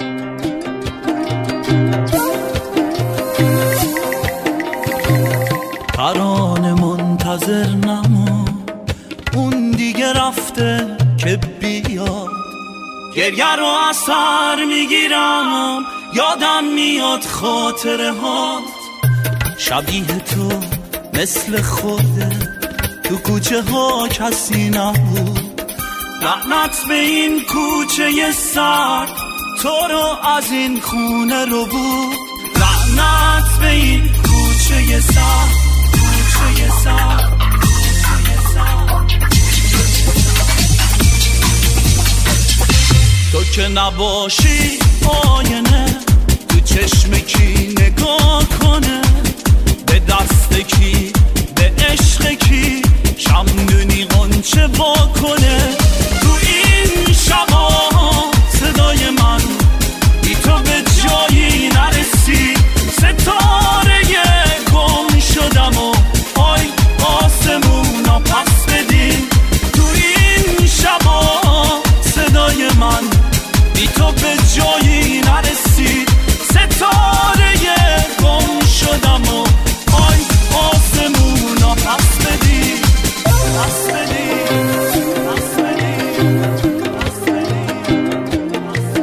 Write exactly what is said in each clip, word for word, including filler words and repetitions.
ترانه منتظر نما، اون دیگه رفته که بیاد. گریه رو از سر میگیرم، یادم میاد خاطره هات. شبیه تو مثل خوده تو کوچه ها کسی نبود. لعنت به این کوچه سرد، تو رو از این خونه رو بود. لعنت به این کوچه سرد، کوچه سرد، کوچه سرد. تو که نباشی آینه، تو چشم کی نگاه کنه؟ به دست کی، به عشق کی، شمدونی غنچه وا کنه؟ تو این شبا صدای من بی تو به جایی نرسید. ستاره گم شدم و آی آسمونا پس بدین. تو این شبا صدای من بی تو به جایی نرسید. ستاره گم شدم و آی آسمونا پس بدین، پس بدین، پس بدین، پس بدین، پس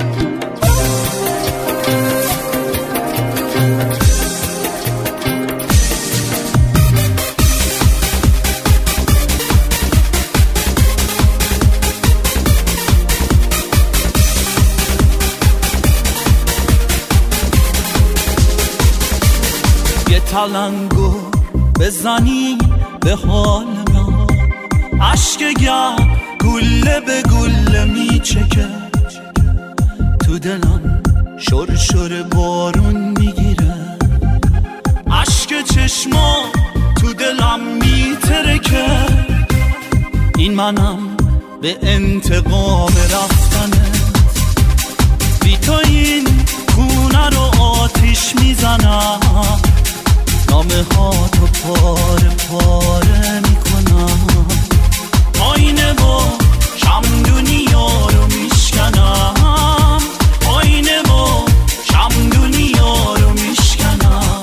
یه تلنگو بزنی به حال من، عشق گرد گله به گله میچکه. تو دلم شور شور بارون میگیره، عشق چشما تو دلم میترکه. این منم به انتقام رفتنه، بی تو این خونه رو آتیش میزنم. نامه ها تو پاره پاره میکنم، آینه با شمدونی ها رو میشکنم. آینه با شمدونی ها رو میشکنم.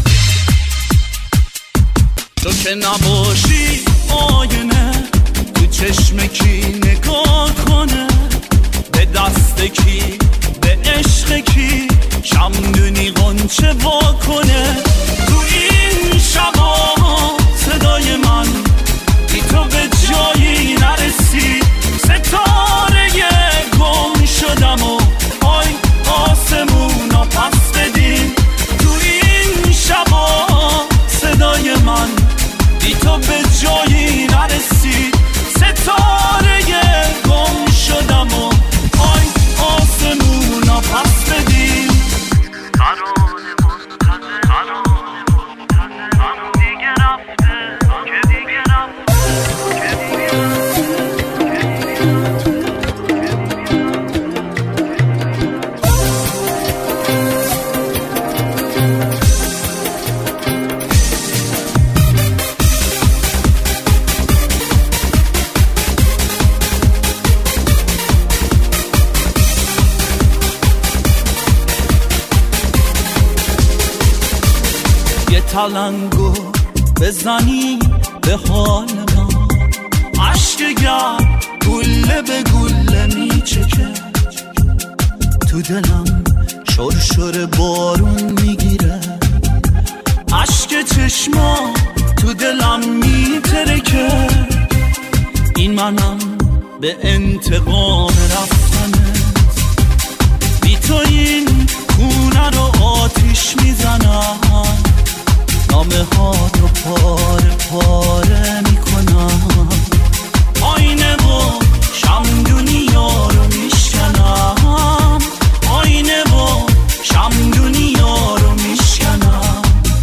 تو که نباشی آینه، تو چشم کی نگاه کنه؟ به دست کی، به عشق کی، شمدونی غنچه وا کنه؟ تو این شبا صدای من بی تو به جایی نرسید. ستاره گم شدم و آی آسمونا پس بدین. تو این شبا صدای من بی تو به جایی نرسید. ستاره گم شدم و آی آسمونا پس بدین. یه تلنگو بزنی به حال من، عشق گرد گله به گله میچکه. تو دلم شور شور بارون میگیره، عشق چشما تو دلم میترکه. این منم به انتقام رفتنه، بی تو این خونه رو آتیش میزنم. نامه ها رو پاره پاره میکنم، آینه با شمدونی ها رو میشکنم. آینه با شمدونی ها رو میشکنم.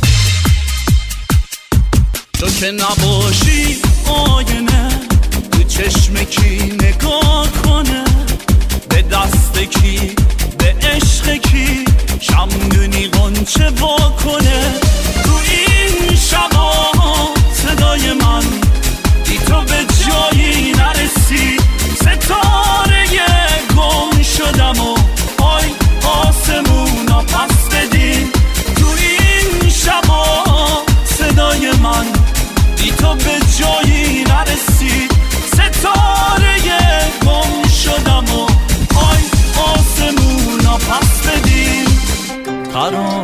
تو که نباشی آینه، تو چشم کی نگاه کنه؟ به دست کی، به عشق کی، شمدونی غنچه وا کنه؟ تو این شبا صدای من بی تو به جایی نرسید. ستاره گم شدم و آی برام